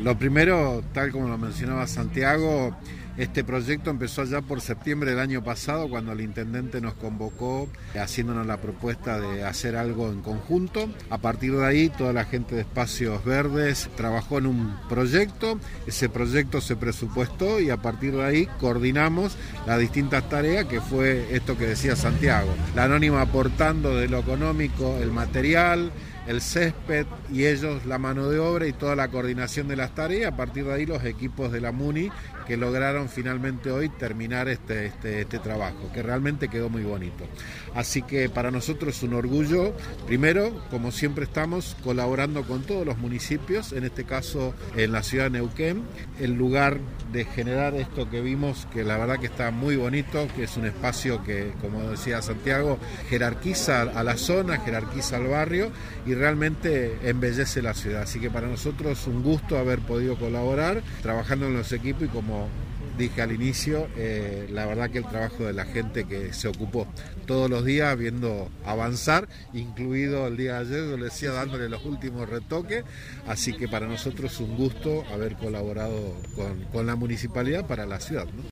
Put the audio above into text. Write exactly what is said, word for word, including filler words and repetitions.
Lo primero, tal como lo mencionaba Santiago, este proyecto empezó allá por septiembre del año pasado, cuando el intendente nos convocó haciéndonos la propuesta de hacer algo en conjunto. A partir de ahí, toda la gente de Espacios Verdes trabajó en un proyecto, ese proyecto se presupuestó y a partir de ahí coordinamos las distintas tareas, que fue esto que decía Santiago. La Anónima aportando de lo económico el material, el césped, y ellos la mano de obra y toda la coordinación de las tareas. A partir de ahí los equipos de la MUNI que lograron finalmente hoy terminar este, este, este trabajo, que realmente quedó muy bonito. Así que para nosotros es un orgullo, primero, como siempre estamos colaborando con todos los municipios, en este caso en la ciudad de Neuquén, el lugar de generar esto que vimos, que la verdad que está muy bonito, que es un espacio que, como decía Santiago, jerarquiza a la zona, jerarquiza al barrio y realmente embellece la ciudad. Así que para nosotros es un gusto haber podido colaborar trabajando en los equipos, y como dije al inicio, eh, la verdad que el trabajo de la gente que se ocupó todos los días viendo avanzar, incluido el día de ayer, yo le decía, dándole los últimos retoques. Así que para nosotros es un gusto haber colaborado con, con la municipalidad para la ciudad, ¿no?